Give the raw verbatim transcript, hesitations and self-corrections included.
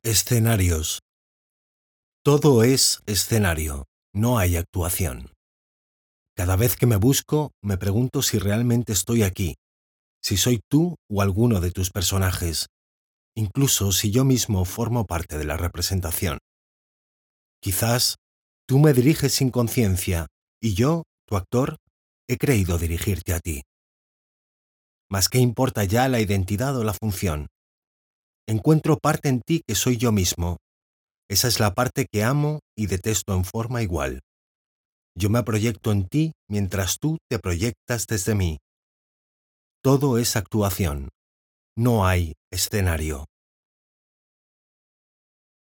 Escenarios. Todo es escenario, no hay actuación. Cada vez que me busco, me pregunto si realmente estoy aquí, si soy tú o alguno de tus personajes, incluso si yo mismo formo parte de la representación. Quizás tú me diriges sin conciencia y yo, tu actor, he creído dirigirte a ti. Mas ¿qué importa ya la identidad o la función? Encuentro parte en ti que soy yo mismo. Esa es la parte que amo y detesto en forma igual. Yo me proyecto en ti mientras tú te proyectas desde mí. Todo es actuación. No hay escenario.